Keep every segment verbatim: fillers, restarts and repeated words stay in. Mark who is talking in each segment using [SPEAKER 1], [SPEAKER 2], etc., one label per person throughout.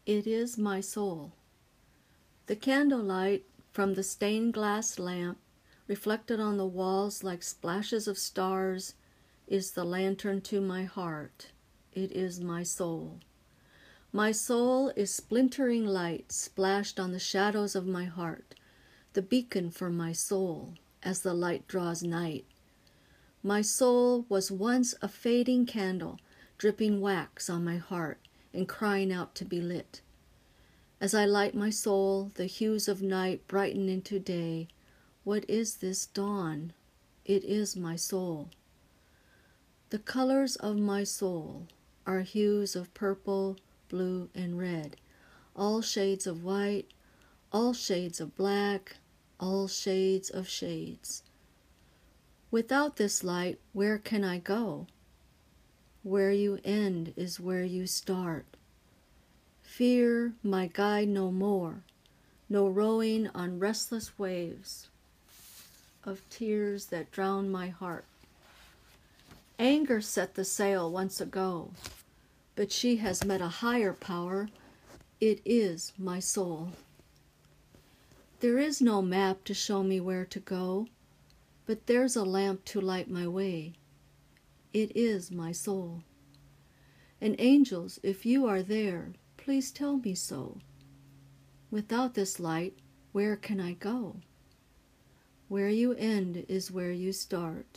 [SPEAKER 1] It is my soul. The candlelight from the stained glass lamp, reflected on the walls like splashes of stars, is the lantern to my heart. It is my soul. My soul is splintering light splashed on the shadows of my heart, the beacon for my soul as the light draws night. My soul was once a fading candle, dripping wax on my heart and crying out to be lit. As I light my soul, the hues of night brighten into day. What is this dawn? It is my soul. The colors of my soul are hues of purple, blue, and red, all shades of white, all shades of black, all shades of shades. Without this light, where can I go? Where you end is where you start. Fear my guide no more, no rowing on restless waves of tears that drown my heart. Anger set the sail once ago, but she has met a higher power. It is my soul. There is no map to show me where to go, but there's a lamp to light my way. It is my soul. And angels, if you are there, please tell me so. Without this light, where can I go? Where you end is where you start.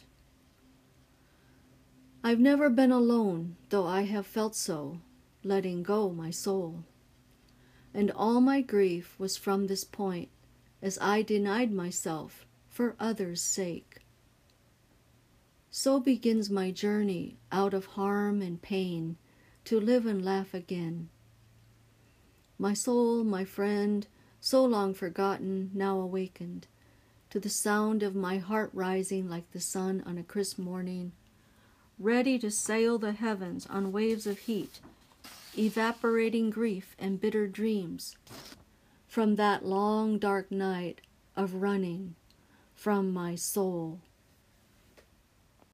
[SPEAKER 1] I've never been alone, though I have felt so, letting go my soul. And all my grief was from this point, as I denied myself for others' sake. So begins my journey out of harm and pain, to live and laugh again. My soul, my friend, so long forgotten, now awakened, to the sound of my heart rising like the sun on a crisp morning, ready to sail the heavens on waves of heat, evaporating grief and bitter dreams from that long dark night of running from my soul.